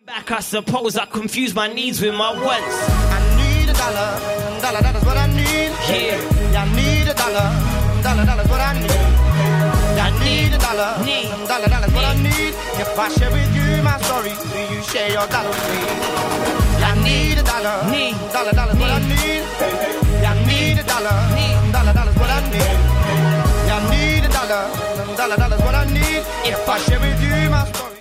Back, I suppose I confuse my needs with my wants. I need a dollar, dollar's what I need. Yeah, I need a dollar's what I need. I need a dollar's what I need. If I share with you my story, will you share your dollar with me? I need a dollar's what I need. I need a dollar's what I need. I need a dollar's what I need. If I share with you my story.